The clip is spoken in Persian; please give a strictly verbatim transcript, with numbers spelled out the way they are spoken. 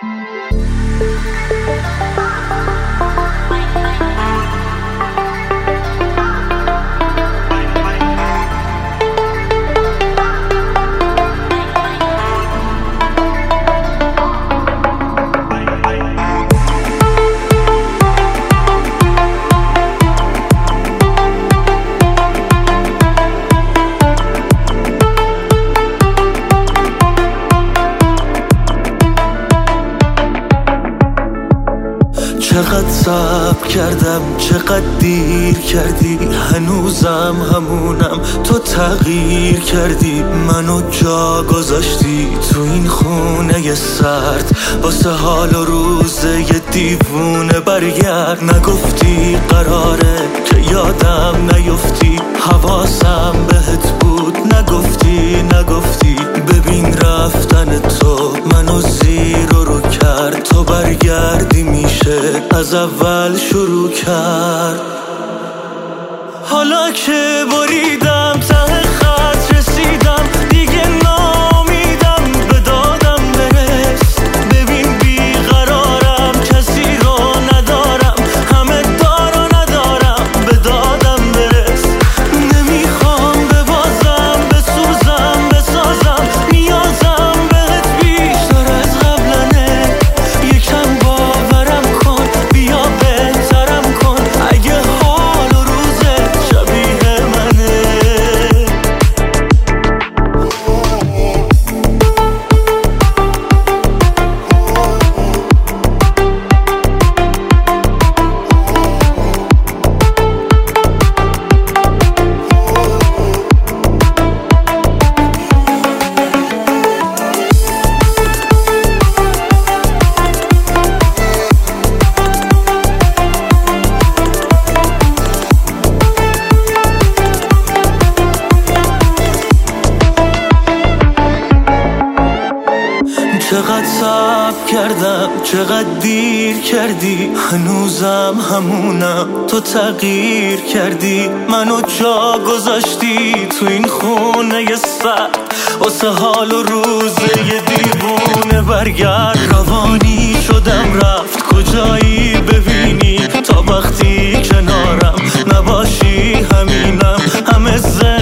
چقدر صبر کردم، چقدر دیر کردی، هنوزم همونم، تو تغییر کردی، منو جا گذاشتی تو این خونه سرد، واسه حال و روزه یه دیوونه برگرد. نگفتی قراره که یادم نیفتی، حواسم بهت بود، نگفتی نگفتی ببین رفتن تو منو زیر و رو کرد، تو برگردی میشه از اول شروع کرد. حالا که بریدم ته خط رسیدم، دیگه نامیدم به دادم برس. ببین بیقرارم، کسی رو ندارم، همه دارو ندارم، به دادم برس. نمیخوام ببازم، بسوزم، بسازم، نیازم بهت بیشتر از قبلنه. یکم باورم کن، بیا بهترم کن، اگه حال و روزت شبیه منه. چقدر صبر کردم، چقدر دیر کردی، هنوزم همونم، تو تغییر کردی، منو جا گذاشتی تو این خونه سرد، واسه حال و روزه یه دیوونه برگرد. روانی شدم رفت کجایی ببینی، تا وقتی کنارم نباشی همینم، همه زن